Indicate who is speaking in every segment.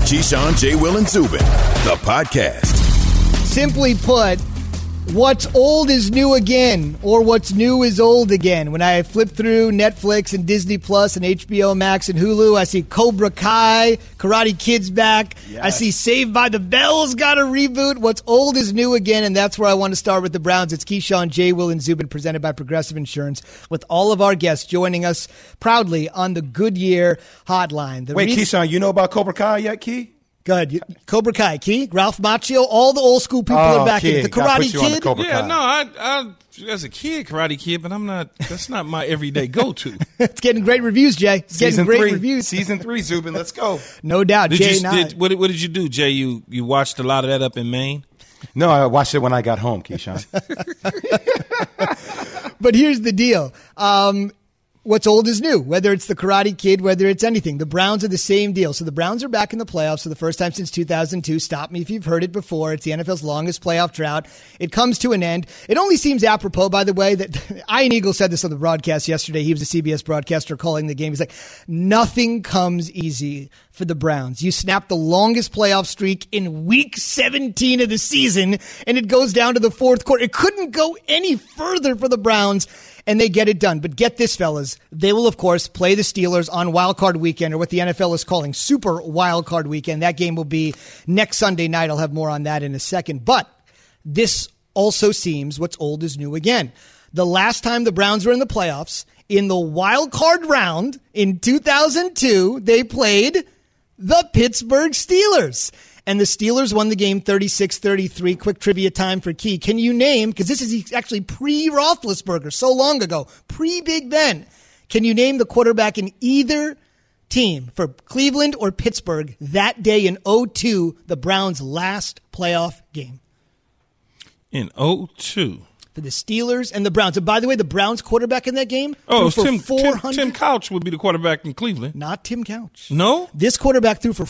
Speaker 1: Keyshawn, J. Will, and Zubin, the podcast.
Speaker 2: Simply put, what's old is new again, or what's new is old again. When I flip through Netflix and Disney Plus and HBO Max and Hulu, I see Cobra Kai, Karate Kid's back. Yes. I see Saved by the Bell's got a reboot. What's old is new again, and that's where I want to start with the Browns. It's Keyshawn, J. Will, and Zubin, presented by Progressive Insurance, with all of our guests joining us proudly on the Goodyear Hotline.
Speaker 3: Keyshawn, you know about Cobra Kai yet, Key?
Speaker 2: Good. Cobra Kai, Key, Ralph Macchio, all the old school people are back in it. The Karate Kid.
Speaker 4: I as a kid, Karate Kid, but that's not my everyday go-to.
Speaker 2: It's getting great reviews, Jay. It's getting great reviews.
Speaker 3: Season 3, Zubin, let's go.
Speaker 2: No doubt, Jay.
Speaker 4: What did you do, Jay? You watched a lot of that up in Maine?
Speaker 3: No, I watched it when I got home, Keyshawn.
Speaker 2: But here's the deal. What's old is new, whether it's the Karate Kid, whether it's anything. The Browns are the same deal. So the Browns are back in the playoffs for the first time since 2002. Stop me if you've heard it before. It's the NFL's longest playoff drought. It comes to an end. It only seems apropos, by the way, that Ian Eagle said this on the broadcast yesterday. He was a CBS broadcaster calling the game. He's like, nothing comes easy for the Browns. You snap the longest playoff streak in week 17 of the season, and it goes down to the fourth quarter. It couldn't go any further for the Browns, and they get it done. But get this, fellas. They will, of course, play the Steelers on Wild Card Weekend, or what the NFL is calling Super Wild Card Weekend. That game will be next Sunday night. I'll have more on that in a second. But this also seems what's old is new again. The last time the Browns were in the playoffs, in the Wild Card round in 2002, they played the Pittsburgh Steelers. And the Steelers won the game 36-33. Quick trivia time for Key. Can you name, because this is actually pre-Roethlisberger, so long ago, pre-Big Ben. Can you name the quarterback in either team for Cleveland or Pittsburgh that day in 2002, the Browns' last playoff game?
Speaker 4: In 2002.
Speaker 2: For the Steelers and the Browns. And by the way, the Browns quarterback in that game?
Speaker 4: Tim Couch would be the quarterback in Cleveland.
Speaker 2: Not Tim Couch.
Speaker 4: No?
Speaker 2: This quarterback threw for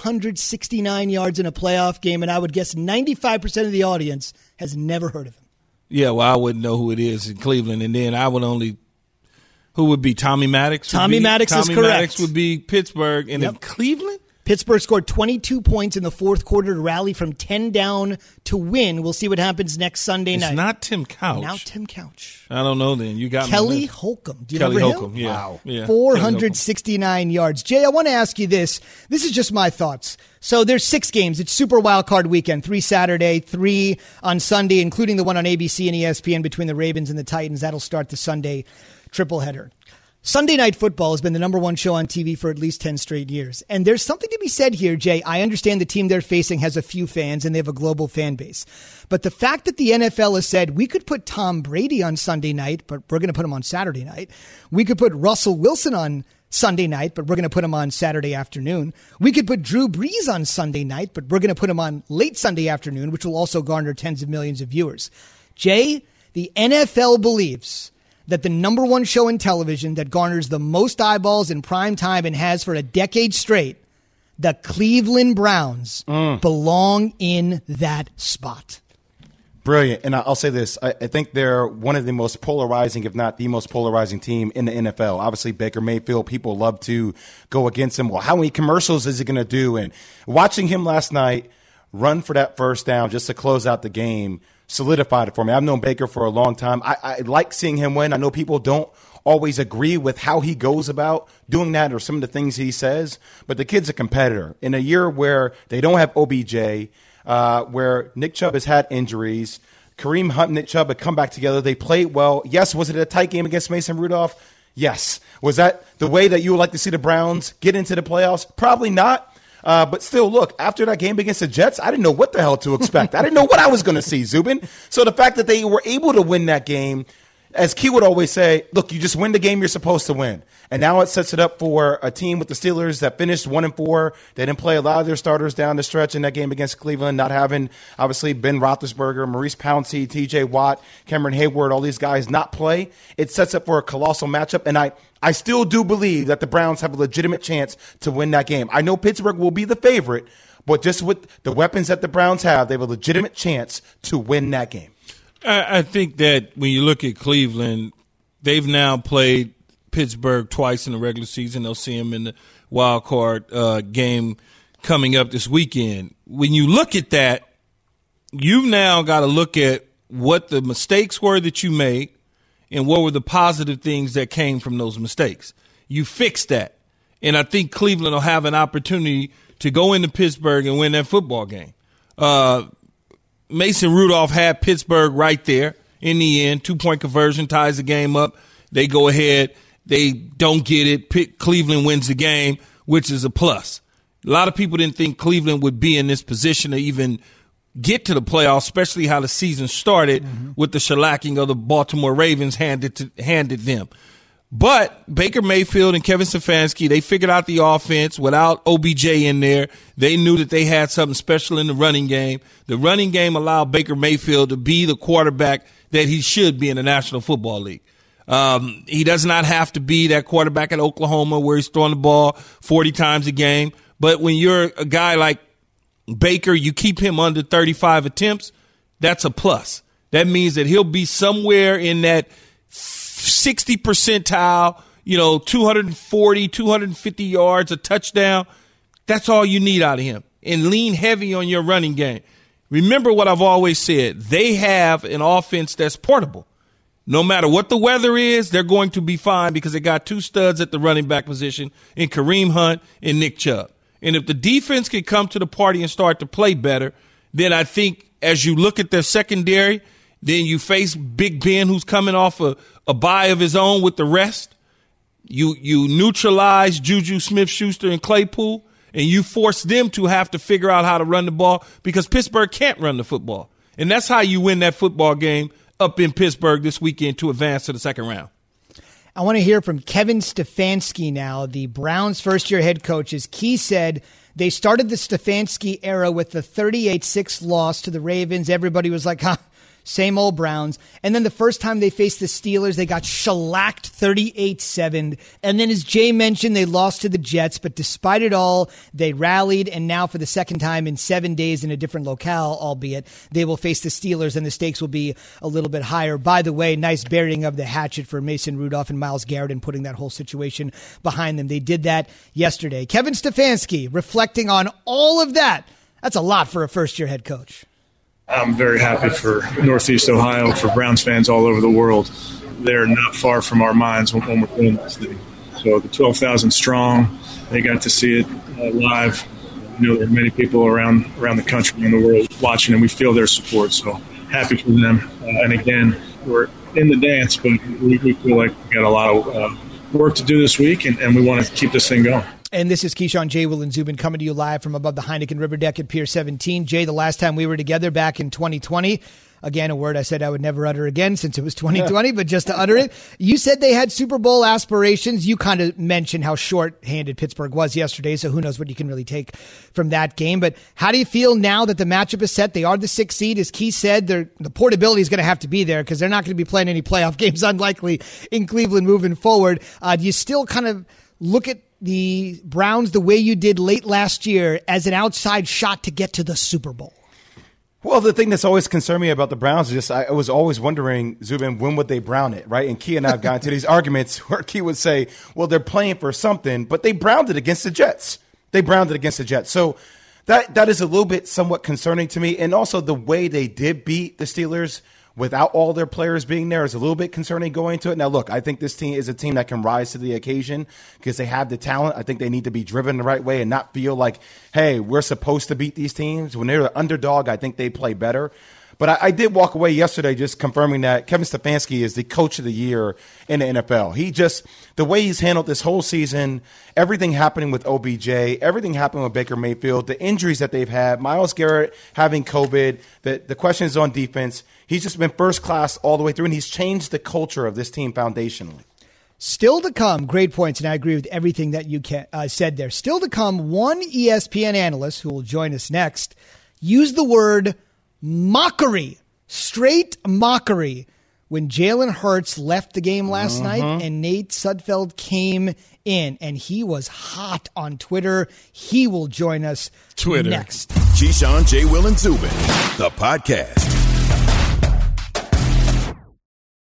Speaker 2: 469 yards in a playoff game, and I would guess 95% of the audience has never heard of him.
Speaker 4: Yeah, well, I wouldn't know who it is in Cleveland, and then I would only – who would be Tommy Maddox?
Speaker 2: Tommy Maddox is correct.
Speaker 4: Tommy Maddox would be Pittsburgh, and in Cleveland?
Speaker 2: Pittsburgh scored 22 points in the fourth quarter to rally from 10 down to win. We'll see what happens next Sunday night.
Speaker 4: It's not Tim Couch.
Speaker 2: Now Tim Couch.
Speaker 4: I don't know then. You got
Speaker 2: Kelly Holcomb. Do you remember him?
Speaker 4: Yeah.
Speaker 2: Wow.
Speaker 4: Yeah.
Speaker 2: 469 yards. Jay, I want to ask you this. This is just my thoughts. So there's 6 games. It's Super Wild Card Weekend. 3 Saturday, 3 on Sunday, including the one on ABC and ESPN between the Ravens and the Titans. That'll start the Sunday tripleheader. Sunday Night Football has been the number one show on TV for at least 10 straight years. And there's something to be said here, Jay. I understand the team they're facing has a few fans and they have a global fan base. But the fact that the NFL has said we could put Tom Brady on Sunday night, but we're going to put him on Saturday night. We could put Russell Wilson on Sunday night, but we're going to put him on Saturday afternoon. We could put Drew Brees on Sunday night, but we're going to put him on late Sunday afternoon, which will also garner tens of millions of viewers. Jay, the NFL believes that the number one show in television that garners the most eyeballs in prime time and has for a decade straight, the Cleveland Browns belong in that spot.
Speaker 3: Brilliant. And I'll say this. I think they're one of the most polarizing, if not the most polarizing team in the NFL. Obviously, Baker Mayfield, people love to go against him. Well, how many commercials is he going to do? And watching him last night run for that first down just to close out the game solidified it for me. I've known Baker for a long time. I like seeing him win. I know people don't always agree with how he goes about doing that or some of the things he says, but the kid's a competitor. In a year where they don't have OBJ, where Nick Chubb has had injuries, Kareem Hunt and Nick Chubb have come back together. They played well. Yes, was it a tight game against Mason Rudolph? Yes. Was that the way that you would like to see the Browns get into the playoffs? Probably not. But still, look, after that game against the Jets, I didn't know what the hell to expect. I didn't know what I was going to see, Zubin. So the fact that they were able to win that game, as Key would always say, look, you just win the game you're supposed to win. And now it sets it up for a team with the Steelers that finished 1-4. They didn't play a lot of their starters down the stretch in that game against Cleveland, not having, obviously, Ben Roethlisberger, Maurice Pouncey, T.J. Watt, Cameron Hayward, all these guys not play. It sets up for a colossal matchup, and I still do believe that the Browns have a legitimate chance to win that game. I know Pittsburgh will be the favorite, but just with the weapons that the Browns have, they have a legitimate chance to win that game.
Speaker 4: I think that when you look at Cleveland, they've now played Pittsburgh twice in the regular season. They'll see them in the wild card game coming up this weekend. When you look at that, you've now got to look at what the mistakes were that you made and what were the positive things that came from those mistakes. You fix that. And I think Cleveland will have an opportunity to go into Pittsburgh and win that football game. Mason Rudolph had Pittsburgh right there in the end. 2-point conversion ties the game up. They go ahead. They don't get it. Cleveland wins the game, which is a plus. A lot of people didn't think Cleveland would be in this position to even get to the playoffs, especially how the season started with the shellacking of the Baltimore Ravens handed them. But Baker Mayfield and Kevin Stefanski, they figured out the offense without OBJ in there. They knew that they had something special in the running game. The running game allowed Baker Mayfield to be the quarterback that he should be in the National Football League. He does not have to be that quarterback at Oklahoma where he's throwing the ball 40 times a game. But when you're a guy like Baker, you keep him under 35 attempts, that's a plus. That means that he'll be somewhere in that 60 percentile, 240, 250 yards, a touchdown. That's all you need out of him. And lean heavy on your running game. Remember what I've always said. They have an offense that's portable. No matter what the weather is, they're going to be fine because they got two studs at the running back position in Kareem Hunt and Nick Chubb. And if the defense can come to the party and start to play better, then I think as you look at their secondary, then you face Big Ben, who's coming off a bye of his own with the rest. You neutralize Juju Smith-Schuster and Claypool, and you force them to have to figure out how to run the ball because Pittsburgh can't run the football. And that's how you win that football game up in Pittsburgh this weekend to advance to the second round.
Speaker 2: I want to hear from Kevin Stefanski now, the Browns' first-year head coach. As Key said, they started the Stefanski era with the 38-6 loss to the Ravens. Everybody was like, same old Browns. And then the first time they faced the Steelers, they got shellacked 38-7. And then as Jay mentioned, they lost to the Jets. But despite it all, they rallied. And now for the second time in 7 days in a different locale, albeit, they will face the Steelers and the stakes will be a little bit higher. By the way, nice burying of the hatchet for Mason Rudolph and Myles Garrett and putting that whole situation behind them. They did that yesterday. Kevin Stefanski reflecting on all of that. That's a lot for a first-year head coach.
Speaker 5: I'm very happy for Northeast Ohio, for Browns fans all over the world. They're not far from our minds when we're doing this thing. So the 12,000 strong, they got to see it live. There are many people around the country and the world watching, and we feel their support. So happy for them. And again, we're in the dance, but we feel like we got a lot of work to do this week, and we want to keep this thing going.
Speaker 2: And this is Keyshawn, J. Will, and Zubin coming to you live from above the Heineken River Deck at Pier 17. Jay, the last time we were together back in 2020, again, a word I said I would never utter again since it was 2020, but just to utter it, you said they had Super Bowl aspirations. You kind of mentioned how short-handed Pittsburgh was yesterday, so who knows what you can really take from that game. But how do you feel now that the matchup is set? They are the 6th seed. As Key said, the portability is going to have to be there because they're not going to be playing any playoff games, unlikely, in Cleveland moving forward. Do you still kind of look at the Browns the way you did late last year as an outside shot to get to the Super Bowl?
Speaker 3: Well, the thing that's always concerned me about the Browns is just I was always wondering, Zubin, when would they brown it, right? And Key and I have gotten into these arguments where Key would say, well, they're playing for something, but they browned it against the Jets. So that is a little bit somewhat concerning to me. And also the way they did beat the Steelers without all their players being there is a little bit concerning going into it. Now, look, I think this team is a team that can rise to the occasion because they have the talent. I think they need to be driven the right way and not feel like, hey, we're supposed to beat these teams. When they're the underdog, I think they play better. But I did walk away yesterday just confirming that Kevin Stefanski is the coach of the year in the NFL. The way he's handled this whole season, everything happening with OBJ, everything happening with Baker Mayfield, the injuries that they've had, Myles Garrett having COVID, the questions on defense. He's just been first class all the way through, and he's changed the culture of this team foundationally.
Speaker 2: Still to come, great points, and I agree with everything that you said there. Still to come, one ESPN analyst who will join us next used the word mockery, straight mockery, when Jalen Hurts left the game last night and Nate Sudfeld came in, and he was hot on Twitter. He will join us next.
Speaker 1: Keyshawn, J. Will, and Zubin, the podcast.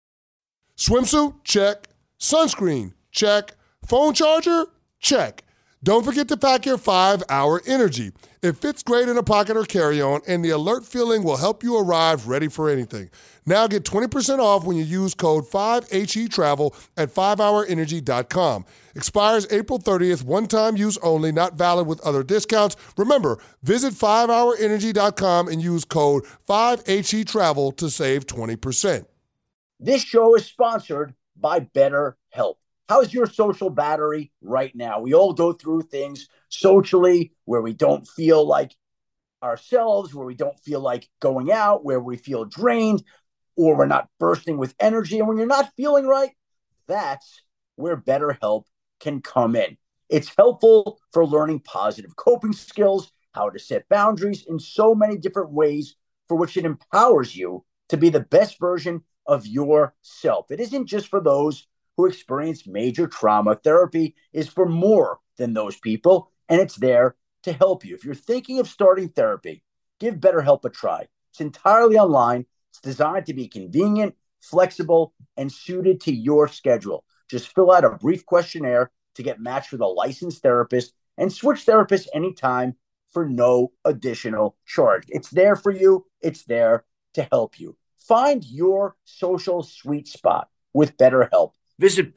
Speaker 6: Swimsuit? Check. Sunscreen? Check. Phone charger? Check. Don't forget to pack your 5-Hour Energy. It fits great in a pocket or carry-on, and the alert feeling will help you arrive ready for anything. Now get 20% off when you use code 5HETRAVEL at 5hourenergy.com. Expires April 30th, one-time use only, not valid with other discounts. Remember, visit 5hourenergy.com and use code 5HETRAVEL to save 20%.
Speaker 7: This show is sponsored by BetterHelp. How's your social battery right now? We all go through things socially where we don't feel like ourselves, where we don't feel like going out, where we feel drained, or we're not bursting with energy. And when you're not feeling right, that's where BetterHelp can come in. It's helpful for learning positive coping skills, how to set boundaries in so many different ways for which it empowers you to be the best version of yourself. It isn't just for those who experience major trauma. Therapy is for more than those people, and it's there to help you. If you're thinking of starting therapy, give BetterHelp a try. It's entirely online. It's designed to be convenient, flexible, and suited to your schedule. Just fill out a brief questionnaire to get matched with a licensed therapist and switch therapists anytime for no additional charge. It's there for you. It's there to help you. Find your social sweet spot with BetterHelp. Visit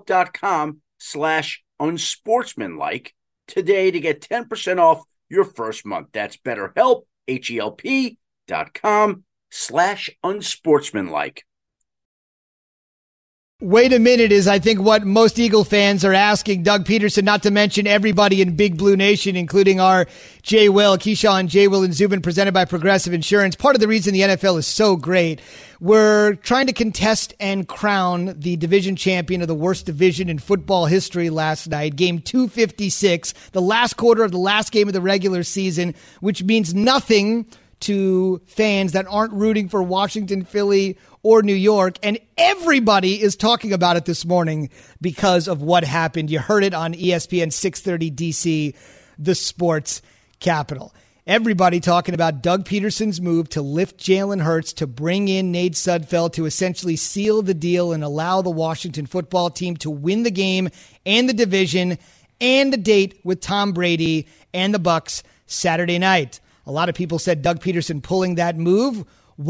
Speaker 7: BetterHelp.com/unsportsmanlike today to get 10% off your first month. That's BetterHelp, HELP.com/unsportsmanlike.
Speaker 2: Wait a minute is, I think, what most Eagle fans are asking Doug Peterson, not to mention everybody in Big Blue Nation, including our Jay Will, Keyshawn, Jay Will, and Zubin, presented by Progressive Insurance. Part of the reason the NFL is so great, we're trying to contest and crown the division champion of the worst division in football history last night. Game 256, the last quarter of the last game of the regular season, which means nothing to fans that aren't rooting for Washington, Philly, or New York. And everybody is talking about it this morning because of what happened. You heard it on ESPN 630 DC, the sports capital. Everybody talking about Doug Peterson's move to lift Jalen Hurts, to bring in Nate Sudfeld, to essentially seal the deal and allow the Washington football team to win the game and the division and a date with Tom Brady and the Bucs Saturday night. A lot of people said Doug Peterson pulling that move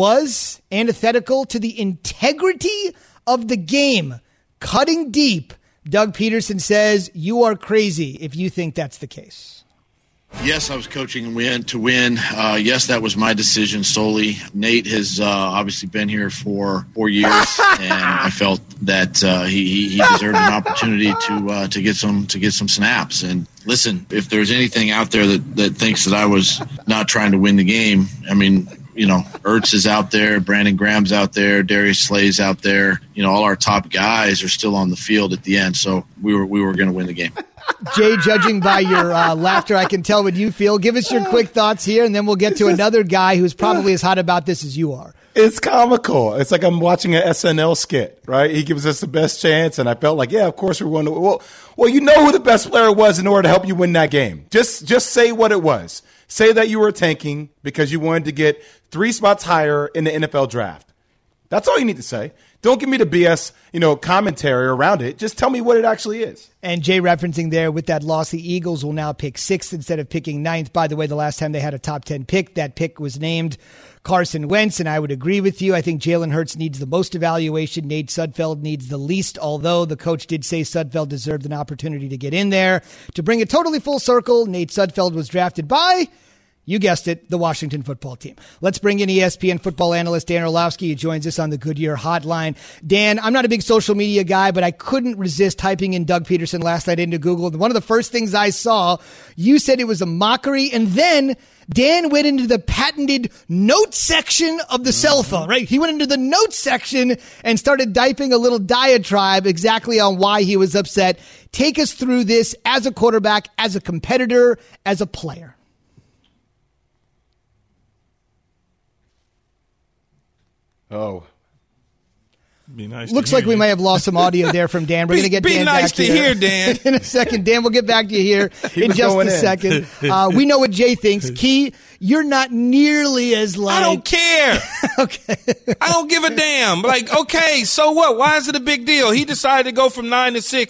Speaker 2: was antithetical to the integrity of the game. Cutting deep, Doug Peterson says you are crazy if you think that's the case.
Speaker 8: Yes, I was coaching to win. Yes, that was my decision solely. Nate has obviously been here for 4 years, and I felt that he deserved an opportunity to get some snaps. And listen, if there's anything out there that thinks that I was not trying to win the game, I mean, you know, Ertz is out there, Brandon Graham's out there, Darius Slay's out there. You know, all our top guys are still on the field at the end, so we were going to win the game.
Speaker 2: Jay, judging by your laughter, I can tell what you feel. Give us your quick thoughts here, and then we'll get to another guy who's probably as hot about this as you are.
Speaker 3: It's comical. It's like I'm watching an SNL skit, right? He gives us the best chance, and I felt like, yeah, of course we're going to. Well, you know who the best player was in order to help you win that game. Just say what it was. Say that you were tanking because you wanted to get 3 spots higher in the NFL draft. That's all you need to say. Don't give me the BS, commentary around it. Just tell me what it actually is.
Speaker 2: And Jay referencing there with that loss, the Eagles will now pick 6th instead of picking 9th. By the way, the last time they had a top 10 pick, that pick was named Carson Wentz, and I would agree with you. I think Jalen Hurts needs the most evaluation. Nate Sudfeld needs the least, although the coach did say Sudfeld deserved an opportunity to get in there. To bring it totally full circle, Nate Sudfeld was drafted by, you guessed it, the Washington football team. Let's bring in ESPN football analyst Dan Orlovsky, who joins us on the Goodyear hotline. Dan, I'm not a big social media guy, but I couldn't resist typing in Doug Peterson last night into Google. One of the first things I saw, you said it was a mockery, and then Dan went into the patented notes section of the cell phone, right? He went into the notes section and started typing a little diatribe exactly on why he was upset. Take us through this as a quarterback, as a competitor, as a player.
Speaker 3: Oh.
Speaker 4: Be nice.
Speaker 2: Looks like we may have lost some audio there from Dan. We're going to get Dan
Speaker 4: nice
Speaker 2: back
Speaker 4: to hear, Dan.
Speaker 2: in a second. Dan, we'll get back to you here in just a second. We know what Jay thinks. Key, you're not nearly as like...
Speaker 4: I don't care.
Speaker 2: Okay.
Speaker 4: I don't give a damn. Like, okay, so what? Why is it a big deal? He decided to go from 9 to 6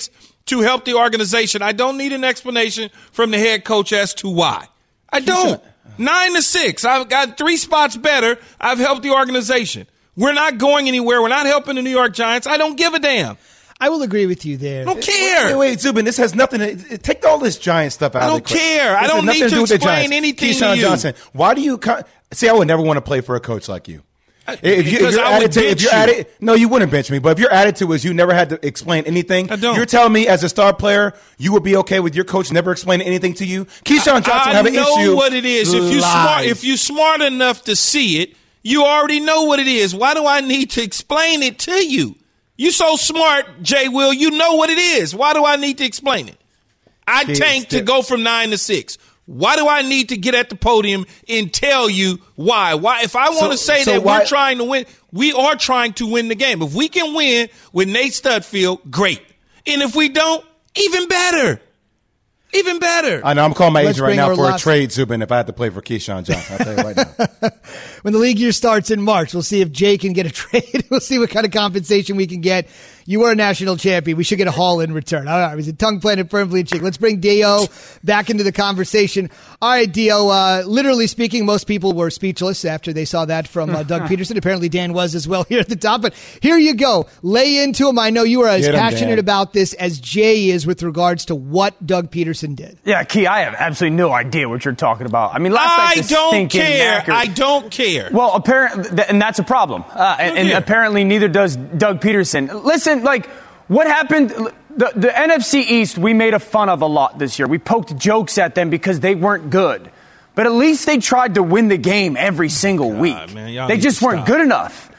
Speaker 4: to help the organization. I don't need an explanation from the head coach as to why. I don't. 9-6. I've got 3 spots better. I've helped the organization. We're not going anywhere. We're not helping the New York Giants. I don't give a damn.
Speaker 2: I will agree with you there.
Speaker 4: I don't care.
Speaker 3: Wait, Zubin, this has nothing to take all this Giant stuff out of it.
Speaker 4: I don't care. I don't need to explain anything to you.
Speaker 3: Johnson, why do you see? I would never want to play for a coach like you.
Speaker 4: Because I would bench you.
Speaker 3: No, you wouldn't bench me. But if your attitude was you never had to explain anything,
Speaker 4: I don't. You're
Speaker 3: telling me as a star player you would be okay with your coach never explaining anything to you? Keyshawn Johnson have an issue.
Speaker 4: I know what it is. If you're smart enough to see it, you already know what it is. Why do I need to explain it to you? You so smart, Jay Will. You know what it is. Why do I need to explain it? I tanked to go from 9-6. Why do I need to get at the podium and tell you why? Why? If I want to say that we're trying to win, we are trying to win the game. If we can win with Nate Studfield, great. And if we don't, even better. Even better.
Speaker 3: I know. I'm calling my agent right now for a trade, Zubin, if I had to play for Keyshawn Johnson. I'll tell you right now.
Speaker 2: When the league year starts in March, we'll see if Jay can get a trade. We'll see what kind of compensation we can get. You were a national champion. We should get a haul in return. All right. It was a tongue planted firmly in cheek. Let's bring Dio back into the conversation. All right, Dio. Literally speaking, most people were speechless after they saw that from Doug Peterson. Apparently, Dan was as well here at the top. But here you go. Lay into him. I know you are as passionate about this as Jay is with regards to what Doug Peterson did.
Speaker 9: Yeah, Key, I have absolutely no idea what you're talking about. I mean, last night's
Speaker 4: I don't care.
Speaker 9: Well, apparently, and that's a problem. And apparently, neither does Doug Peterson. Listen, like, what happened? The NFC East, we made fun of a lot this year. We poked jokes at them because they weren't good. But at least they tried to win the game every single week. Man, they just weren't good enough.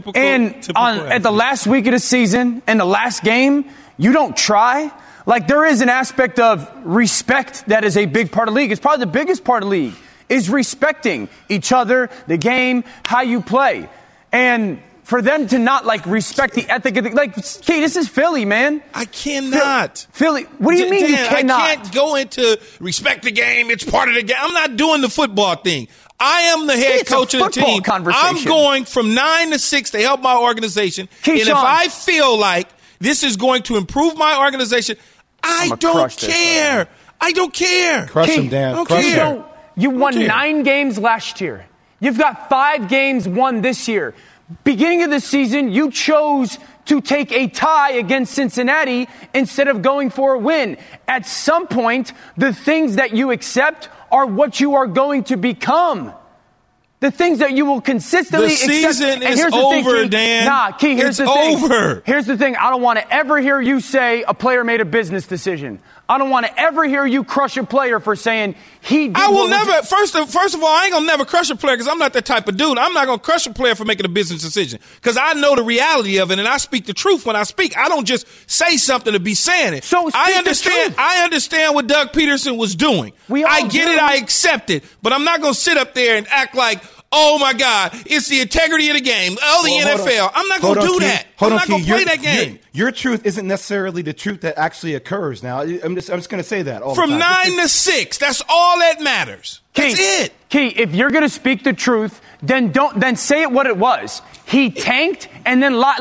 Speaker 9: At the last week of the season and the last game, you don't try. Like, there is an aspect of respect that is a big part of the league. It's probably the biggest part of the league, is respecting each other, the game, how you play. And for them to not, like, respect the ethic of the, like, Key, this is Philly, man.
Speaker 4: I cannot.
Speaker 9: Philly, what do you mean you cannot?
Speaker 4: I can't go into respect the game. It's part of the game. I'm not doing the football thing. I am the head coach of the team. I'm going from 9-6 to help my organization. And if I feel like this is going to improve my organization, I don't care. I don't care.
Speaker 3: Crush him, Dan.
Speaker 9: You won 9 games last year. You've got 5 games won this year. Beginning of the season, you chose to take a tie against Cincinnati instead of going for a win. At some point, the things that you accept are what you are going to become. The things that you will consistently accept.
Speaker 4: The season is over, Dan.
Speaker 9: Key, here's the thing. Here's the thing. I don't want to ever hear you say a player made a business decision. I don't want to ever hear you crush a player for saying he did.
Speaker 4: I will never. First of all, I ain't gonna never crush a player because I'm not that type of dude. I'm not gonna crush a player for making a business decision because I know the reality of it and I speak the truth when I speak. I don't just say something to be saying it.
Speaker 9: So
Speaker 4: I understand what Doug Peterson was doing. I get it. I accept it. But I'm not gonna sit up there and act like, oh, my God, it's the integrity of the game. Oh, the NFL. I'm not going to do that. I'm not going to play that game.
Speaker 3: Your truth isn't necessarily the truth that actually occurs now. I'm just going to say that all
Speaker 4: From
Speaker 3: the time.
Speaker 4: 9-6, that's all that matters. That's it.
Speaker 9: Key, if you're going to speak the truth, then say it what it was. He tanked and then listen.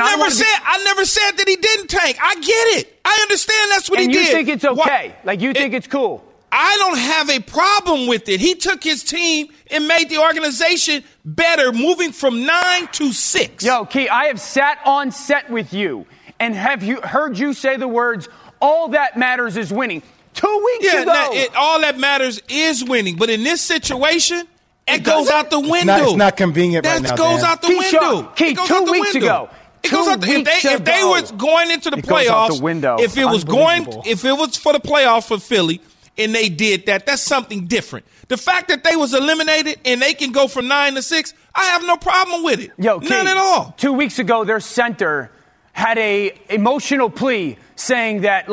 Speaker 4: I never said that he didn't tank. I get it. I understand that's what he did.
Speaker 9: And you think it's okay. You think it's cool.
Speaker 4: I don't have a problem with it. He took his team and made the organization better, moving from 9-6.
Speaker 9: Yo, Key, I have sat on set with you and heard you say the words, all that matters is winning. 2 weeks ago.
Speaker 4: All that matters is winning. But in this situation, it goes out the window.
Speaker 3: It's not convenient right now,
Speaker 4: That goes out the window.
Speaker 9: Key, 2 weeks ago.
Speaker 4: If they was going into the playoffs, if it was for the playoffs for Philly, and they did that, that's something different. The fact that they was eliminated and they can go from 9-6, I have no problem with it. None at all.
Speaker 9: 2 weeks ago, their center had a emotional plea saying that,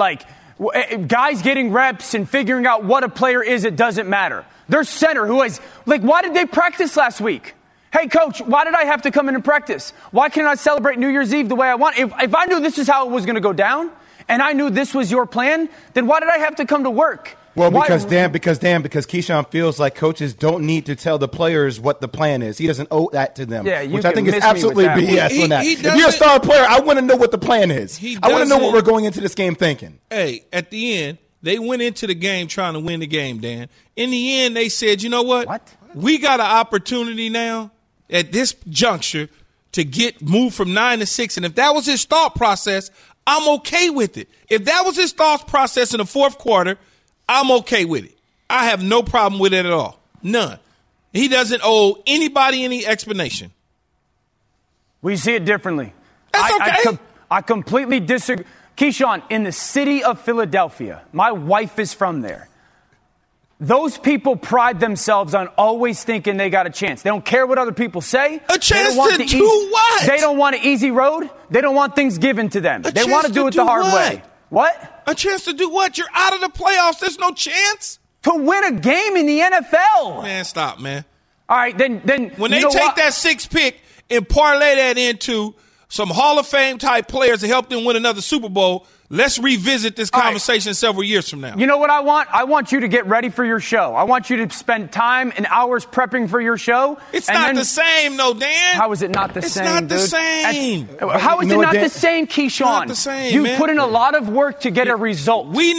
Speaker 9: guys getting reps and figuring out what a player is, it doesn't matter. Their center, who is, why did they practice last week? Hey, coach, why did I have to come in and practice? Why can't I celebrate New Year's Eve the way I want? If I knew this is how it was going to go down, and I knew this was your plan, then why did I have to come to work?
Speaker 3: Well, because Keyshawn feels like coaches don't need to tell the players what the plan is. He doesn't owe that to them, which I think is absolutely BS on that. If you're a star player, I want to know what the plan is. I want to know what we're going into this game thinking.
Speaker 4: Hey, at the end, they went into the game trying to win the game, Dan. In the end, they said, you know what? We got an opportunity now at this juncture to move from 9-6. And if that was his thought process, I'm okay with it. If that was his thought process in the fourth quarter, I'm okay with it. I have no problem with it at all. None. He doesn't owe anybody any explanation.
Speaker 9: We see it differently.
Speaker 4: That's okay.
Speaker 9: I completely disagree. Keyshawn, in the city of Philadelphia, my wife is from there. Those people pride themselves on always thinking they got a chance. They don't care what other people say.
Speaker 4: A chance to do what?
Speaker 9: They don't want an easy road. They don't want things given to them. They want to do it the hard way. What?
Speaker 4: A chance to do what? You're out of the playoffs. There's no chance.
Speaker 9: To win a game in the NFL.
Speaker 4: Man, stop, man.
Speaker 9: All right, then
Speaker 4: when they take that 6th pick and parlay that into some Hall of Fame type players to help them win another Super Bowl, let's revisit this conversation several years from now.
Speaker 9: You know what I want? I want you to get ready for your show. I want you to spend time and hours prepping for your show.
Speaker 4: It's not the same, though, Dan.
Speaker 9: How is it not the same,
Speaker 4: It's not
Speaker 9: dude?
Speaker 4: the same.
Speaker 9: How is it not the same, Keyshawn?
Speaker 4: Not the same,
Speaker 9: you
Speaker 4: man.
Speaker 9: put in a lot of work to get a result.
Speaker 4: We're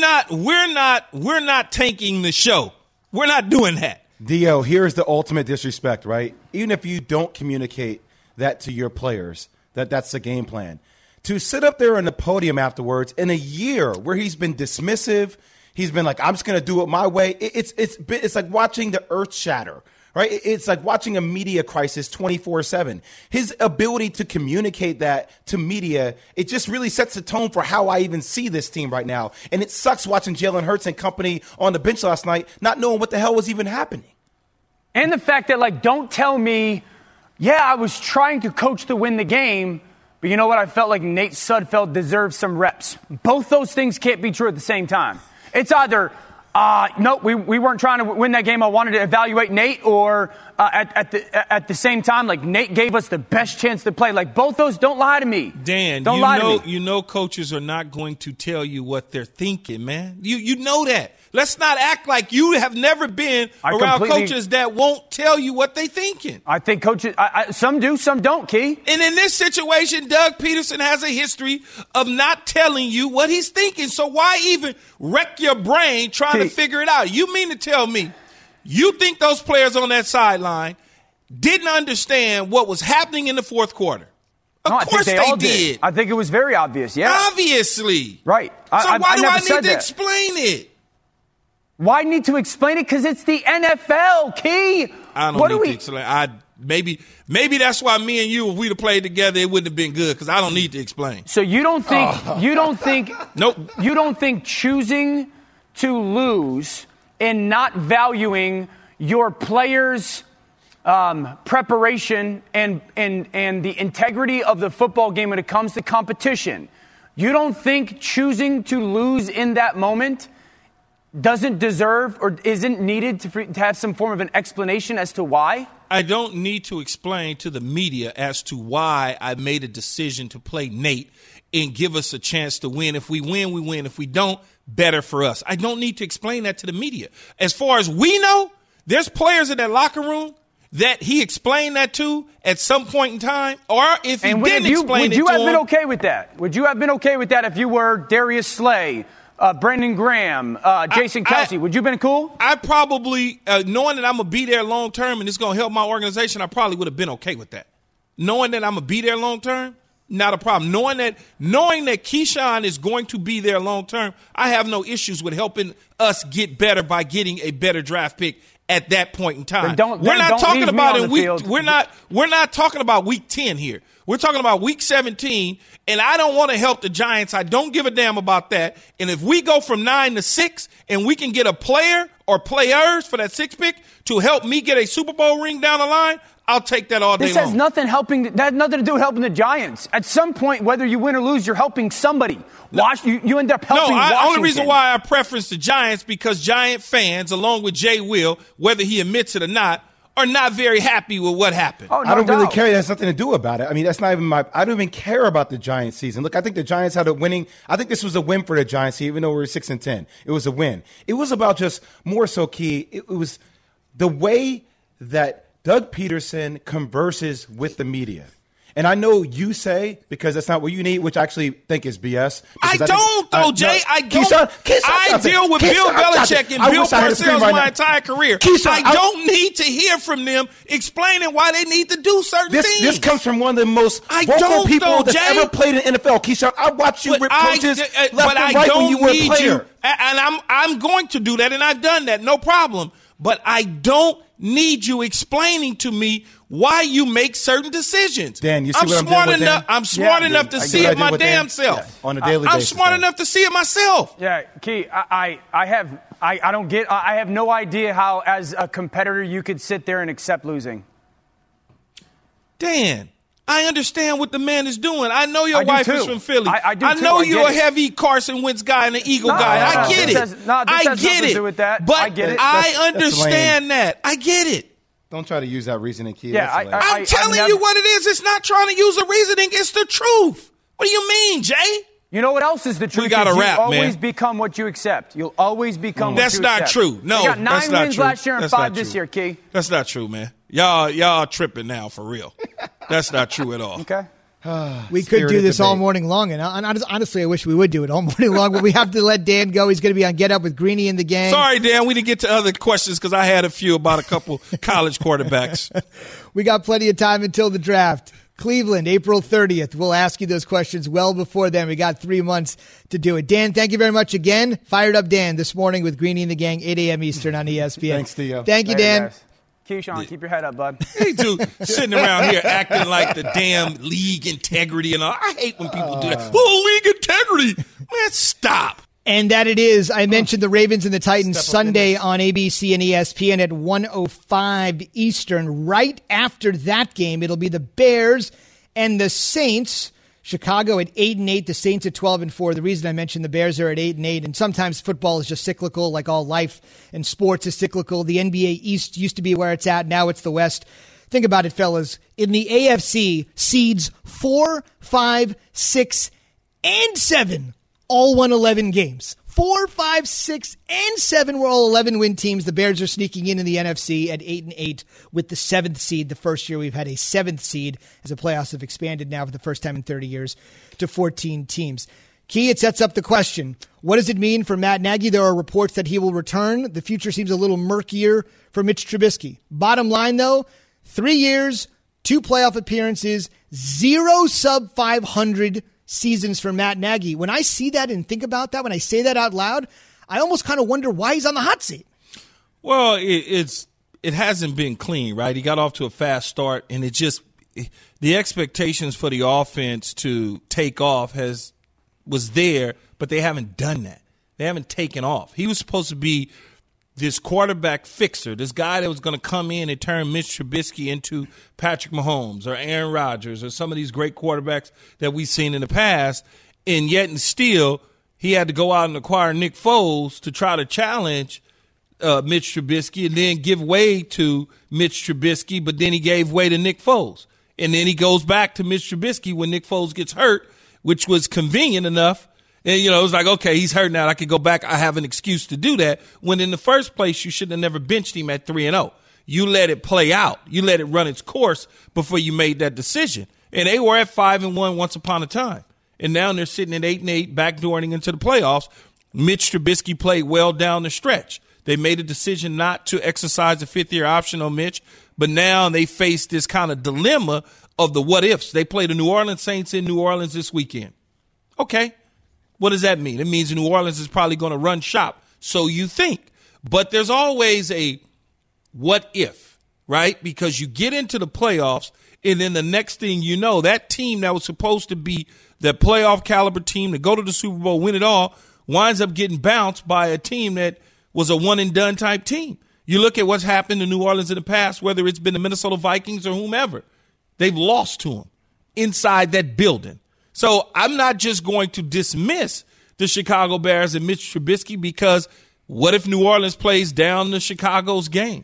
Speaker 4: not tanking the show. We're not doing that.
Speaker 3: Dio, here's the ultimate disrespect, right? Even if you don't communicate that to your players, that's the game plan. To sit up there on the podium afterwards in a year where he's been dismissive, he's been like, I'm just going to do it my way. It's like watching the earth shatter, right? It's like watching a media crisis 24/7. His ability to communicate that to media, it just really sets the tone for how I even see this team right now. And it sucks watching Jalen Hurts and company on the bench last night, not knowing what the hell was even happening.
Speaker 9: And the fact that, don't tell me, I was trying to coach to win the game, but you know what? I felt like Nate Sudfeld deserved some reps. Both those things can't be true at the same time. It's either, no, we weren't trying to win that game. I wanted to evaluate Nate, or at the same time, Nate gave us the best chance to play. Both those, don't lie to me.
Speaker 4: Dan, you know coaches are not going to tell you what they're thinking, man. You know that. Let's not act like you have never been around coaches that won't tell you what they're thinking.
Speaker 9: I think coaches, some do, some don't, Key.
Speaker 4: And in this situation, Doug Peterson has a history of not telling you what he's thinking. So why even wreck your brain trying to figure it out? You mean to tell me you think those players on that sideline didn't understand what was happening in the fourth quarter? Of course they did.
Speaker 9: I think it was very obvious, yeah.
Speaker 4: Obviously.
Speaker 9: Right.
Speaker 4: So why do I need to explain it?
Speaker 9: Why need to explain it? Because it's the NFL, Key.
Speaker 4: I don't need to explain. Maybe that's why me and you, if we'd have played together, it wouldn't have been good, because I don't need to explain.
Speaker 9: So you don't think
Speaker 4: nope.
Speaker 9: You don't think choosing to lose and not valuing your players' preparation and the integrity of the football game when it comes to competition, you don't think choosing to lose in that moment doesn't deserve or isn't needed to have some form of an explanation as to why?
Speaker 4: I don't need to explain to the media as to why I made a decision to play Nate and give us a chance to win. If we win, we win. If we don't, better for us. I don't need to explain that to the media. As far as we know, there's players in that locker room that he explained that to at some point in time, or if he didn't explain it to him.
Speaker 9: Would you have been okay with that? Would you have been okay with that if you were Darius Slay, Brendan Graham, Jason Kelsey? Would you have been cool?
Speaker 4: I probably, knowing that I'm going to be there long term and it's going to help my organization, I probably would have been okay with that. Knowing that I'm going to be there long term, not a problem. Knowing that Keyshawn is going to be there long term, I have no issues with helping us get better by getting a better draft pick at that point in time. We're not talking about week 10 here. We're talking about week 17, and I don't want to help the Giants. I don't give a damn about that. And if we go from 9-6 and we can get a player or players for that 6th pick to help me get a Super Bowl ring down the line, I'll take that all day long.
Speaker 9: This has nothing to do with helping the Giants. At some point, whether you win or lose, you're helping somebody. You end up helping Washington.
Speaker 4: The only reason why I preference the Giants because Giant fans, along with Jay Will, whether he admits it or not, are not very happy with what happened.
Speaker 9: Oh, no
Speaker 3: I don't really
Speaker 9: doubt.
Speaker 3: care. It has nothing to do about it. I mean, that's not even I don't even care about the Giants season. Look, I think the Giants had a winning. I think this was a win for the Giants, even though we were 6-10. It was a win. It was about just more so key. It was the way that Doug Peterson converses with the media. And I know you say, because that's not what you need, which I actually think is BS.
Speaker 4: I don't, though, Jay. I don't.
Speaker 3: Keyshawn,
Speaker 4: I deal with Bill Belichick and Bill Parcells my entire career. I don't need to hear from them explaining why they need to do certain things.
Speaker 3: This comes from one of the most vocal people that's ever played in the NFL. Keyshawn, I watched you rip coaches left and right when you were a player.
Speaker 4: And I'm going to do that, and I've done that, no problem. But I don't need you explaining to me why you make certain decisions.
Speaker 3: Dan, you see what I'm doing with Dan?
Speaker 4: I'm smart enough to see it my damn self.
Speaker 3: Yeah. On a daily basis.
Speaker 4: I'm smart enough to see it myself.
Speaker 9: Yeah, Key, I have no idea how, as a competitor, you could sit there and accept losing.
Speaker 4: Dan, I understand what the man is doing. I know your wife is from Philly.
Speaker 9: I do too.
Speaker 4: know you're a heavy Carson Wentz guy and an Eagle guy. I get it. I get it. But
Speaker 9: I get it.
Speaker 4: I understand that. I get it.
Speaker 3: Don't try to use that reasoning, Key.
Speaker 9: Yeah,
Speaker 4: I'm telling you what it is. It's not trying to use a reasoning. It's the truth. What do you mean, Jay?
Speaker 9: You know what else is the truth?
Speaker 4: We got to wrap, man.
Speaker 9: You'll always become what you accept. You'll always become what you accept.
Speaker 4: That's not true. No,
Speaker 9: you got 9
Speaker 4: that's not
Speaker 9: wins
Speaker 4: true.
Speaker 9: last year and 5 this year, Key.
Speaker 4: That's not true, man. Y'all tripping now, for real. That's not true at all.
Speaker 9: Okay.
Speaker 2: We could do this all morning long, and honestly, I wish we would do it all morning long, but we have to let Dan go. He's going to be on Get Up with Greeny and the gang.
Speaker 4: Sorry, Dan, we didn't get to other questions because I had a few about a couple college quarterbacks.
Speaker 2: We got plenty of time until the draft. Cleveland, April 30th. We'll ask you those questions well before then. We got 3 months to do it. Dan, thank you very much again. Fired Up Dan this morning with Greeny and the gang, 8 a.m. Eastern on ESPN.
Speaker 3: Thanks, Theo.
Speaker 2: Thank you, Dan.
Speaker 9: Guys. Keyshawn, keep your head up, bud.
Speaker 4: Hey, dude, sitting around here acting like the damn league integrity and all. I hate when people do that. Oh, league integrity. Man, stop.
Speaker 2: And that it is. I mentioned the Ravens and the Titans Sunday on ABC and ESPN at 1:05 Eastern. Right after that game, it'll be the Bears and the Saints. Chicago at 8-8, the Saints at 12-4. The reason I mentioned the Bears are at 8-8, and sometimes football is just cyclical, like all life and sports is cyclical. The NBA East used to be where it's at. Now it's the West. Think about it, fellas. In the AFC, seeds 4, 5, 6, and 7 all won 11 games. 4, 5, 6, and 7 were all 11-win teams. The Bears are sneaking in the NFC at 8-8 with the 7th seed. The first year we've had a 7th seed as the playoffs have expanded now for the first time in 30 years to 14 teams. Key, it sets up the question. What does it mean for Matt Nagy? There are reports that he will return. The future seems a little murkier for Mitch Trubisky. Bottom line, though, 3 years, 2 playoff appearances, 0 sub-500 seasons for Matt Nagy. When I see that and think about that, when I say that out loud, I almost kind of wonder why he's on the hot seat.
Speaker 4: Well, it hasn't been clean, right? He got off to a fast start, and the expectations for the offense to take off was there, but they haven't done that. They haven't taken off. He was supposed to be this quarterback fixer, this guy that was going to come in and turn Mitch Trubisky into Patrick Mahomes or Aaron Rodgers or some of these great quarterbacks that we've seen in the past, and yet and still he had to go out and acquire Nick Foles to try to challenge Mitch Trubisky and then give way to Mitch Trubisky, but then he gave way to Nick Foles. And then he goes back to Mitch Trubisky when Nick Foles gets hurt, which was convenient enough. And, it was like, okay, he's hurt now. I could go back. I have an excuse to do that. When in the first place, you should have never benched him at 3-0. You let it play out. You let it run its course before you made that decision. And they were at 5-1 once upon a time. And now they're sitting at 8-8, backdooring into the playoffs. Mitch Trubisky played well down the stretch. They made a decision not to exercise the fifth-year option on Mitch, but now they face this kind of dilemma of the what-ifs. They play the New Orleans Saints in New Orleans this weekend. Okay. What does that mean? It means New Orleans is probably going to run shop, so you think. But there's always a what if, right? Because you get into the playoffs, and then the next thing you know, that team that was supposed to be the playoff caliber team to go to the Super Bowl, win it all, winds up getting bounced by a team that was a one-and-done type team. You look at what's happened to New Orleans in the past, whether it's been the Minnesota Vikings or whomever. They've lost to them inside that building. So I'm not just going to dismiss the Chicago Bears and Mitch Trubisky because what if New Orleans plays down the Chicago's game?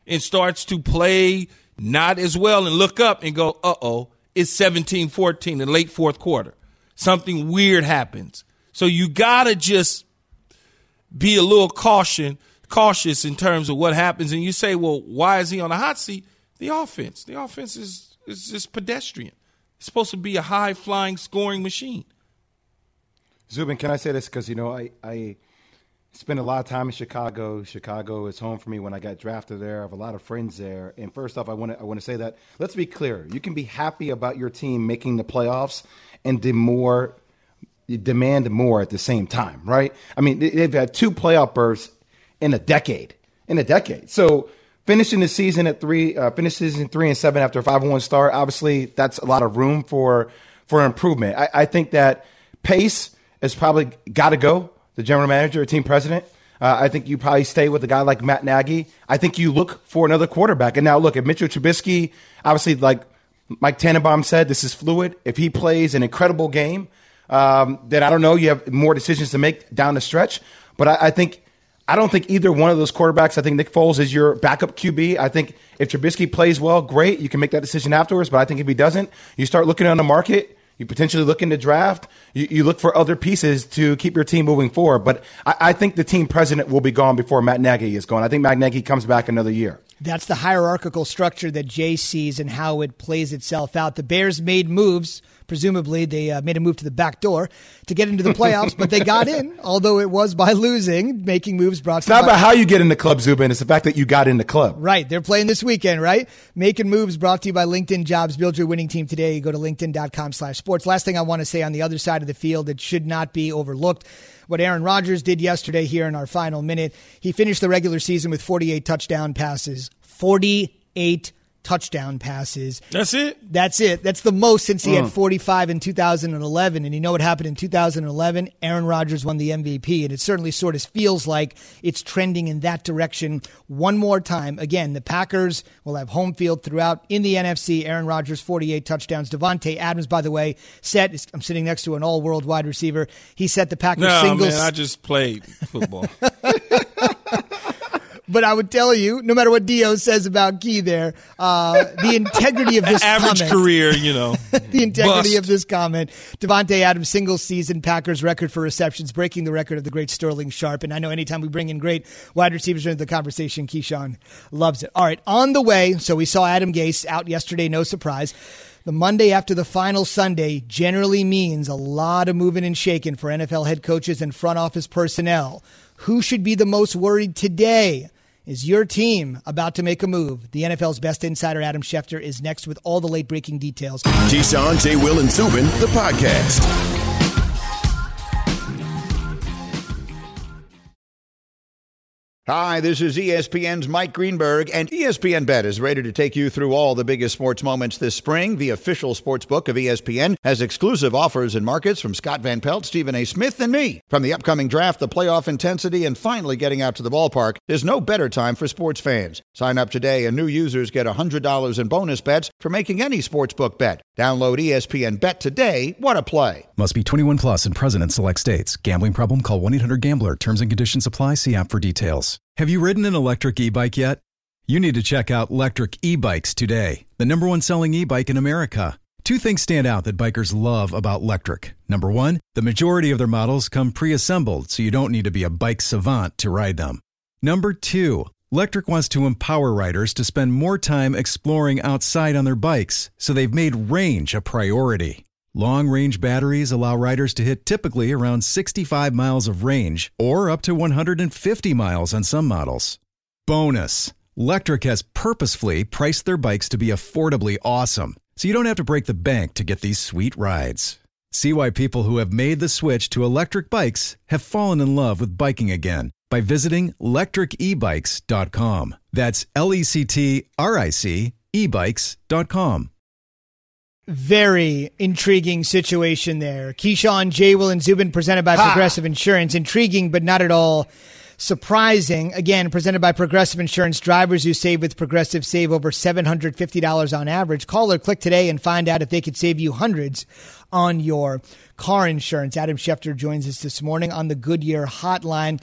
Speaker 4: and starts to play not as well and look up and go, uh-oh, it's 17-14 in the late fourth quarter. Something weird happens. So you got to just be a little cautious in terms of what happens. And you say, well, why is he on the hot seat? The offense is just pedestrian. It's supposed to be a high-flying scoring machine.
Speaker 3: Zubin, can I say this? Because, I spent a lot of time in Chicago. Chicago is home for me when I got drafted there. I have a lot of friends there. And first off, I want to say that, let's be clear. You can be happy about your team making the playoffs and demand more at the same time, right? I mean, they've had 2 playoff berths in a decade. So finishing the season at 3-7 after a 5-1 start, obviously that's a lot of room for improvement. I think that Pace has probably got to go, the general manager or team president. I think you probably stay with a guy like Matt Nagy. I think you look for another quarterback. And now look, if Mitchell Trubisky, obviously like Mike Tannenbaum said, this is fluid. If he plays an incredible game, then I don't know, you have more decisions to make down the stretch. But I don't think either one of those quarterbacks, I think Nick Foles is your backup QB. I think if Trubisky plays well, great. You can make that decision afterwards. But I think if he doesn't, you start looking on the market. You potentially look into draft. You look for other pieces to keep your team moving forward. But I think the team president will be gone before Matt Nagy is gone. I think Matt Nagy comes back another year.
Speaker 2: That's the hierarchical structure that Jay sees and how it plays itself out. The Bears made moves. Presumably, they made a move to the back door to get into the playoffs, but they got in, although it was by losing. Making moves brought
Speaker 3: It's not about how you get in the club, Zubin. It's the fact that you got in the club.
Speaker 2: Right. They're playing this weekend, right? Making moves brought to you by LinkedIn Jobs. Build your winning team today. You go to linkedin.com/sports. Last thing I want to say on the other side of the field, it should not be overlooked. What Aaron Rodgers did yesterday here in our final minute, he finished the regular season with 48 touchdown passes. 48 touchdown passes.
Speaker 4: That's it?
Speaker 2: That's it. That's the most since he had 45 in 2011. And you know what happened in 2011? Aaron Rodgers won the MVP. And it certainly sort of feels like it's trending in that direction one more time. Again, the Packers will have home field throughout in the NFC. Aaron Rodgers, 48 touchdowns. Davante Adams, by the way, I'm sitting next to an all-world wide receiver. He set the Packers singles.
Speaker 4: Man, I just played football.
Speaker 2: But I would tell you, no matter what Dio says about Key there, the integrity of this
Speaker 4: average
Speaker 2: comment,
Speaker 4: career,
Speaker 2: the integrity of this comment, Davante Adams, single season Packers record for receptions, breaking the record of the great Sterling Sharp. And I know anytime we bring in great wide receivers into the conversation, Keyshawn loves it. All right, on the way, so we saw Adam Gase out yesterday, no surprise. The Monday after the final Sunday generally means a lot of moving and shaking for NFL head coaches and front office personnel. Who should be the most worried today? Is your team about to make a move? The NFL's best insider, Adam Schefter, is next with all the late-breaking details.
Speaker 1: Keyshawn, J. Will, and Zubin, the podcast.
Speaker 10: Hi, this is ESPN's Mike Greenberg, and ESPN Bet is ready to take you through all the biggest sports moments this spring. The official sports book of ESPN has exclusive offers and markets from Scott Van Pelt, Stephen A. Smith, and me. From the upcoming draft, the playoff intensity, and finally getting out to the ballpark, there's no better time for sports fans. Sign up today, and new users get $100 in bonus bets for making any sportsbook bet. Download ESPN Bet today. What a play.
Speaker 11: Must be 21 plus and present in select states. Gambling problem? Call 1-800-GAMBLER. Terms and conditions apply. See app for details. Have you ridden an electric e-bike yet? You need to check out Lectric E-Bikes today, the #1 selling e-bike in America. Two things stand out that bikers love about Lectric. Number one, the majority of their models come pre-assembled, so you don't need to be a bike savant to ride them. Number two, Lectric wants to empower riders to spend more time exploring outside on their bikes, so they've made range a priority. Long-range batteries allow riders to hit typically around 65 miles of range or up to 150 miles on some models. Bonus, Lectric has purposefully priced their bikes to be affordably awesome, so you don't have to break the bank to get these sweet rides. See why people who have made the switch to electric bikes have fallen in love with biking again by visiting lectricebikes.com. That's LECTRIC ebikes.com.
Speaker 2: Very intriguing situation there. Keyshawn, J. Will, and Zubin presented by Progressive Insurance. Intriguing, but not at all surprising. Again, presented by Progressive Insurance. Drivers who save with Progressive save over $750 on average. Call or click today and find out if they could save you hundreds on your car insurance. Adam Schefter joins us this morning on the Goodyear Hotline.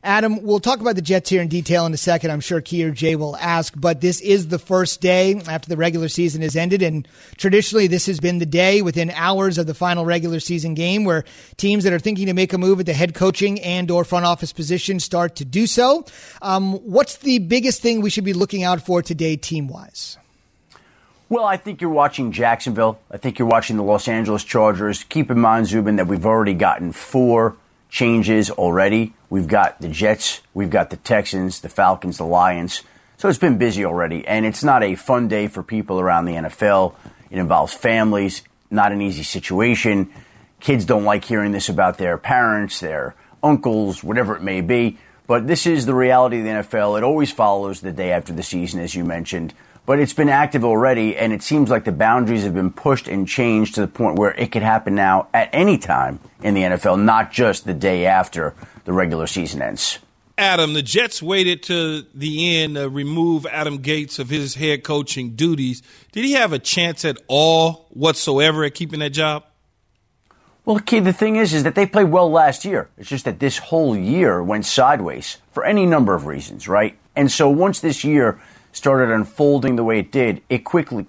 Speaker 2: Adam, we'll talk about the Jets here in detail in a second. I'm sure Key or Jay will ask, but this is the first day after the regular season has ended, and traditionally this has been the day within hours of the final regular season game where teams that are thinking to make a move at the head coaching and or front office position start to do so. What's the biggest thing we should be looking out for today team-wise?
Speaker 12: Well, I think you're watching Jacksonville. I think you're watching the Los Angeles Chargers. Keep in mind, Zubin, that we've already gotten 4 changes already. We've got the Jets, we've got the Texans, the Falcons, the Lions. So it's been busy already, and it's not a fun day for people around the NFL. It involves families, not an easy situation. Kids don't like hearing this about their parents, their uncles, whatever it may be. But this is the reality of the NFL. It always follows the day after the season, as you mentioned. But it's been active already, and it seems like the boundaries have been pushed and changed to the point where it could happen now at any time in the NFL, not just the day after the regular season ends.
Speaker 4: Adam, the Jets waited to the end to remove Adam Gates of his head coaching duties. Did he have a chance at all whatsoever at keeping that job?
Speaker 12: Well, Key, the thing is that they played well last year. It's just that this whole year went sideways for any number of reasons, right? And so once this year started unfolding the way it did, it quickly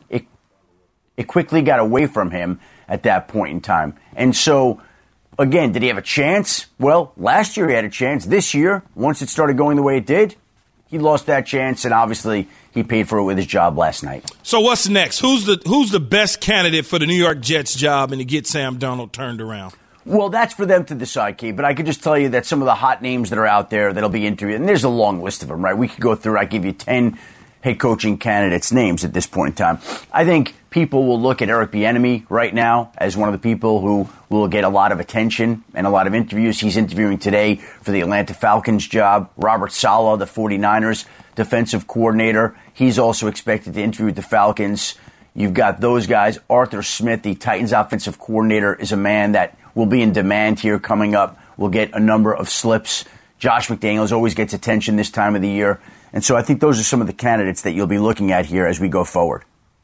Speaker 12: got away from him at that point in time. And so, again, did he have a chance? Well, last year he had a chance. This year, once it started going the way it did, he lost that chance, and obviously he paid for it with his job last night.
Speaker 4: So what's next? Who's the best candidate for the New York Jets job and to get Sam Darnold turned around?
Speaker 12: Well, that's for them to decide, Key. But I could just tell you that some of the hot names that are out there that'll be interviewed, and there's a long list of them, right? We could go through, I give you 10 head coaching candidates' names at this point in time. I think people will look at Eric Bieniemy right now as one of the people who will get a lot of attention and a lot of interviews. He's interviewing today for the Atlanta Falcons job. Robert Saleh, the 49ers defensive coordinator, he's also expected to interview with the Falcons. You've got those guys. Arthur Smith, the Titans offensive coordinator, is a man that will be in demand here coming up. We'll get a number of slips. Josh McDaniels always gets attention this time of the year. And so I think those are some of the candidates that you'll be looking at here as we go forward.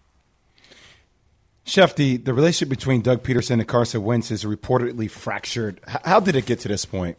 Speaker 3: Chef, the relationship between Doug Peterson and Carson Wentz is reportedly fractured. How did it get to this point?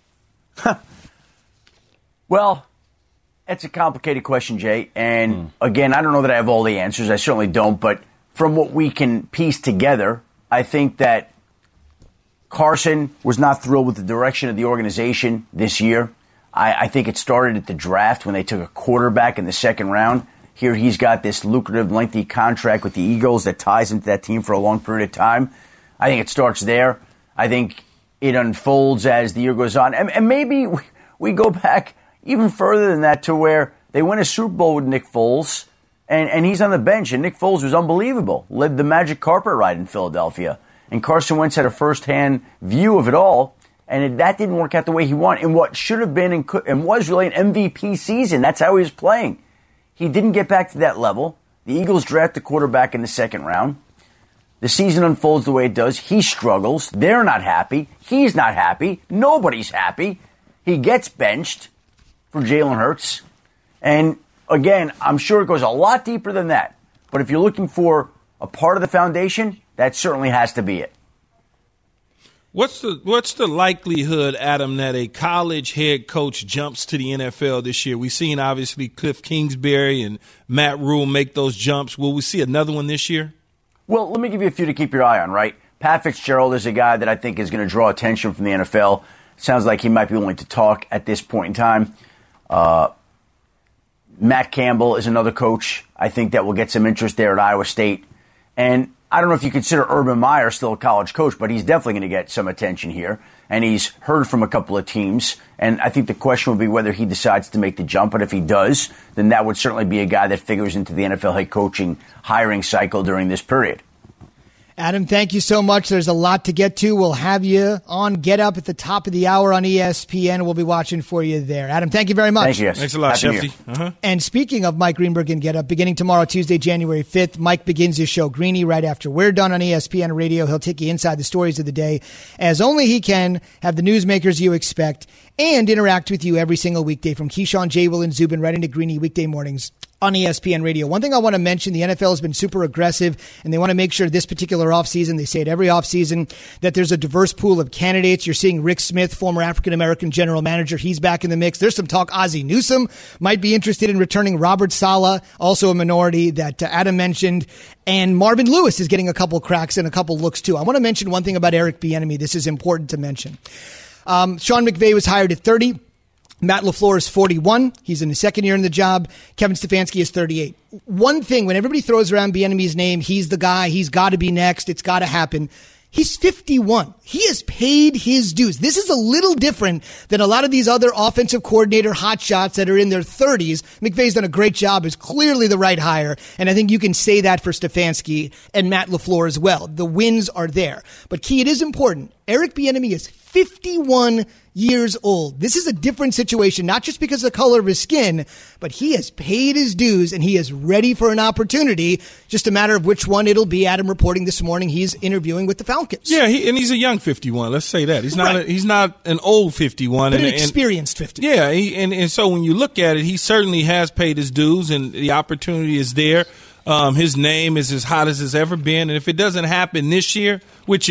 Speaker 12: Well, it's a complicated question, Jay. And again, I don't know that I have all the answers. I certainly don't. But from what we can piece together, I think that Carson was not thrilled with the direction of the organization this year. I think it started at the draft when they took a quarterback in the second round. Here he's got this lucrative, lengthy contract with the Eagles that ties into that team for a long period of time. I think it starts there. I think it unfolds as the year goes on. And maybe we go back even further than that to where they win a Super Bowl with Nick Foles, and he's on the bench. And Nick Foles was unbelievable, led the magic carpet ride in Philadelphia. And Carson Wentz had a firsthand view of it all. And that didn't work out the way he wanted in what should have been and was really an MVP season. That's how he was playing. He didn't get back to that level. The Eagles draft the quarterback in the second round. The season unfolds the way it does. He struggles. They're not happy. He's not happy. Nobody's happy. He gets benched for Jalen Hurts. And again, I'm sure it goes a lot deeper than that. But if you're looking for a part of the foundation, that certainly has to be it.
Speaker 4: What's the likelihood, Adam, that a college head coach jumps to the NFL this year? We've seen, obviously, Cliff Kingsbury and Matt Rule make those jumps. Will we see another one this year?
Speaker 12: Well, let me give you a few to keep your eye on, right? Pat Fitzgerald is a guy that I think is going to draw attention from the NFL. Sounds like he might be willing to talk at this point in time. Matt Campbell is another coach, I think, that will get some interest there at Iowa State. And I don't know if you consider Urban Meyer still a college coach, but he's definitely going to get some attention here. And he's heard from a couple of teams. And I think the question will be whether he decides to make the jump. But if he does, then that would certainly be a guy that figures into the NFL head coaching hiring cycle during this period.
Speaker 2: Adam, thank you so much. There's a lot to get to. We'll have you on Get Up at the top of the hour on ESPN. We'll be watching for you there. Adam, thank you very much.
Speaker 12: Thank you.
Speaker 4: Thanks a lot, Shefty.
Speaker 2: And speaking of Mike Greenberg and Get Up, beginning tomorrow, Tuesday, January 5th, Mike begins his show, Greeny, right after we're done on ESPN Radio. He'll take you inside the stories of the day as only he can, have the newsmakers you expect, and interact with you every single weekday from Keyshawn, J. Will, and Zubin right into Greeny weekday mornings on ESPN Radio. One thing I want to mention, the NFL has been super aggressive, and they want to make sure this particular offseason, they say it every offseason, that there's a diverse pool of candidates. You're seeing Rick Smith, former African-American general manager. He's back in the mix. There's some talk Ozzie Newsome might be interested in returning. Robert Saleh, also a minority that Adam mentioned. And Marvin Lewis is getting a couple cracks and a couple looks, too. I want to mention one thing about Eric Bieniemy. This is important to mention. Sean McVay was hired at 30. Matt LaFleur is 41. He's in his second year in the job. Kevin Stefanski is 38. One thing, when everybody throws around Bieniemy's name, he's the guy, he's got to be next, it's got to happen. He's 51. He has paid his dues. This is a little different than a lot of these other offensive coordinator hotshots that are in their 30s. McVay's done a great job, is clearly the right hire, and I think you can say that for Stefanski and Matt LaFleur as well. The wins are there. But Key, it is important. Eric Bieniemy is 51 years old. This is a different situation, not just because of the color of his skin, but he has paid his dues and he is ready for an opportunity. Just a matter of which one it'll be. Adam reporting this morning he's interviewing with the Falcons.
Speaker 4: Yeah, and he's a young 51. Let's say that. He's not an old 51.
Speaker 2: But an experienced 51.
Speaker 4: Yeah, and so when you look at it, he certainly has paid his dues and the opportunity is there. His name is as hot as it's ever been. And if it doesn't happen this year, which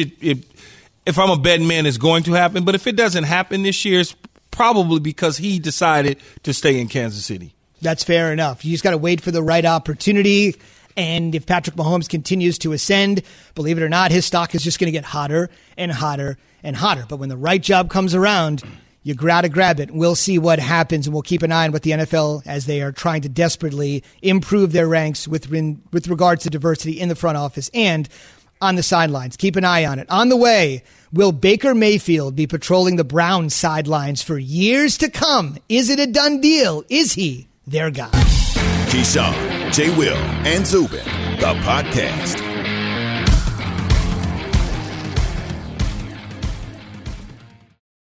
Speaker 4: if I'm a betting man, it's going to happen. But if it doesn't happen this year, it's probably because he decided to stay in Kansas City.
Speaker 2: That's fair enough. You just got to wait for the right opportunity. And if Patrick Mahomes continues to ascend, believe it or not, his stock is just going to get hotter and hotter and hotter. But when the right job comes around, you got to grab it. We'll see what happens, and we'll keep an eye on what the NFL, as they are trying to desperately improve their ranks with regards to diversity in the front office and on the sidelines. Keep an eye on it. On the way, will Baker Mayfield be patrolling the Browns sidelines for years to come? Is it a done deal? Is he their guy?
Speaker 1: Keyshawn, J. Will, and Zubin, the podcast.